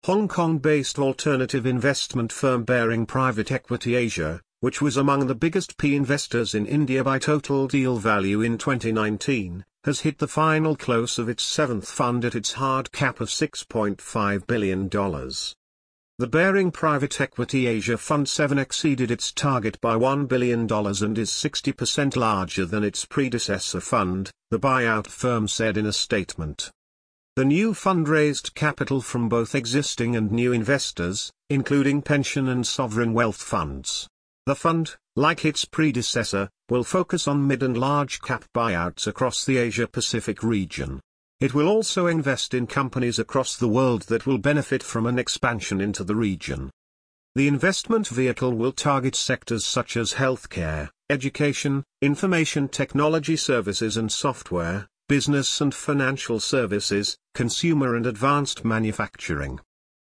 Hong Kong-based alternative investment firm Baring Private Equity Asia, which was among the biggest PE investors in India by total deal value in 2019, has hit the final close of its seventh fund at its hard cap of $6.5 billion. The Baring Private Equity Asia Fund 7 exceeded its target by $1 billion and is 60% larger than its predecessor fund, the buyout firm said in a statement. The new fund raised capital from both existing and new investors, including pension and sovereign wealth funds. The fund, like its predecessor, will focus on mid and large cap buyouts across the Asia-Pacific region. It will also invest in companies across the world that will benefit from an expansion into the region. The investment vehicle will target sectors such as healthcare, education, information technology services and software, business and financial services, consumer and advanced manufacturing.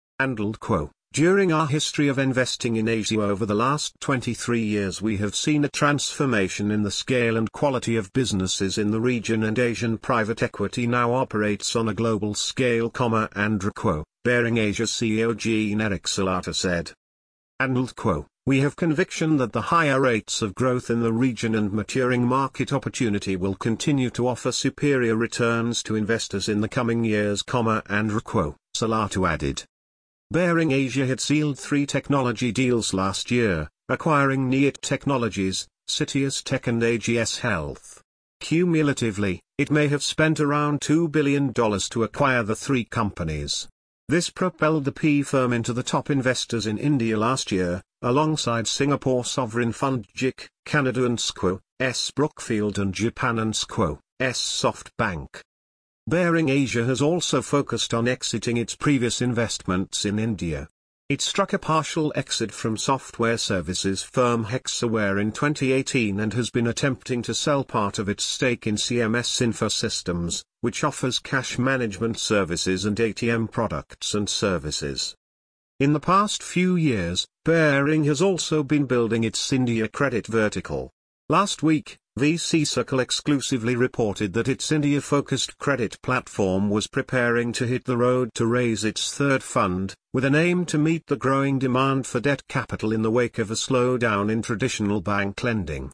& During our history of investing in Asia over the last 23 years, we have seen a transformation in the scale and quality of businesses in the region, and Asian private equity now operates on a global scale, Baring Asia CEO Jean-Eric Salata said. We have conviction that the higher rates of growth in the region and maturing market opportunity will continue to offer superior returns to investors in the coming years, Salata added. Baring Asia had sealed 3 technology deals last year, acquiring Neat Technologies, Citius Tech and AGS Health. Cumulatively, it may have spent around $2 billion to acquire the 3 companies. This propelled the PE firm into the top investors in India last year, alongside Singapore sovereign fund JIC, Canada and SQO.'s Brookfield and Japan and SQO.'s SoftBank. Baring Asia has also focused on exiting its previous investments in India. It struck a partial exit from software services firm Hexaware in 2018 and has been attempting to sell part of its stake in CMS Infosystems, which offers cash management services and ATM products and services. In the past few years, Baring has also been building its India credit vertical. Last week, VC Circle exclusively reported that its India-focused credit platform was preparing to hit the road to raise its third fund, with an aim to meet the growing demand for debt capital in the wake of a slowdown in traditional bank lending.